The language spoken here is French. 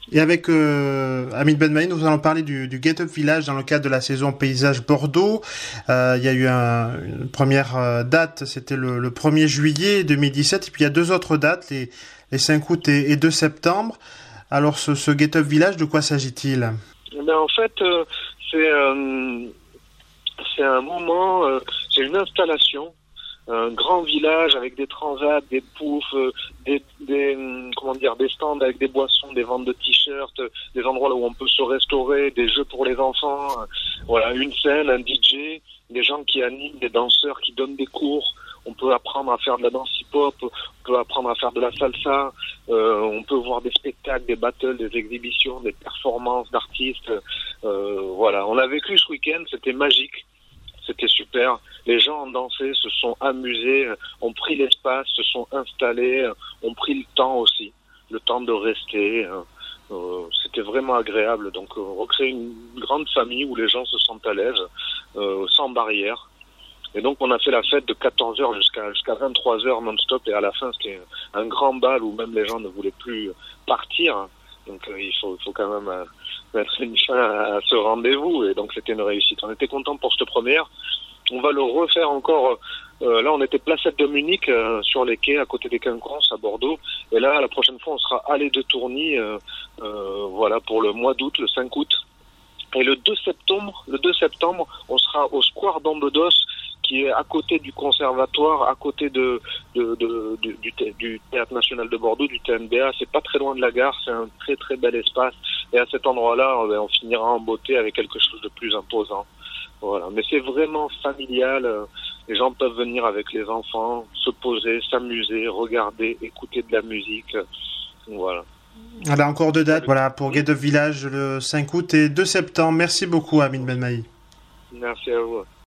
Et avec Hamid Benmaï, nous allons parler du Get Up Village dans le cadre de la saison Paysage Bordeaux. Il y a eu une première date, c'était le 1er juillet 2017, et puis il y a deux autres dates, les 5 août et 2 septembre. Alors ce Get Up Village, de quoi s'agit-il? En fait, c'est c'est un moment, c'est une installation, un grand village avec des transats, des poufs, des stands avec des boissons, des ventes de t-shirts, des endroits où on peut se restaurer, des jeux pour les enfants, voilà, une scène, un DJ, des gens qui animent, des danseurs qui donnent des cours. On peut apprendre à faire de la danse hip-hop, on peut apprendre à faire de la salsa, on peut voir des spectacles, des battles, des exhibitions, des performances d'artistes. Voilà, on a vécu ce week-end, c'était magique. C'était super. Les gens ont dansé, se sont amusés, ont pris l'espace, se sont installés, ont pris le temps aussi, le temps de rester. C'était vraiment agréable. Donc, recréer une grande famille où les gens se sentent à l'aise, sans barrière. Et donc, on a fait la fête de 14 heures jusqu'à 23 heures non-stop. Et à la fin, c'était un grand bal où même les gens ne voulaient plus partir. Donc, il faut quand même mettre une fin à ce rendez-vous. Et donc, c'était une réussite. On était contents pour cette première. On va le refaire encore. Là, on était placette de Munich, sur les quais, à côté des Quinconces, à Bordeaux. Et là, la prochaine fois, on sera allée de Tourny, voilà, pour le mois d'août, le 5 août. Et le 2 septembre, on sera au Square d'Ambedos, qui est à côté du conservatoire, à côté du Théâtre National de Bordeaux, du TNBA. C'est pas très loin de la gare, c'est un très très bel espace. Et à cet endroit-là, on finira en beauté avec quelque chose de plus imposant. Voilà. Mais c'est vraiment familial. Les gens peuvent venir avec les enfants, se poser, s'amuser, regarder, écouter de la musique. Voilà. Voilà, encore deux dates, voilà, pour Get Up Village le 5 août et 2 septembre. Merci beaucoup, Hamid Benmaï. Merci à vous.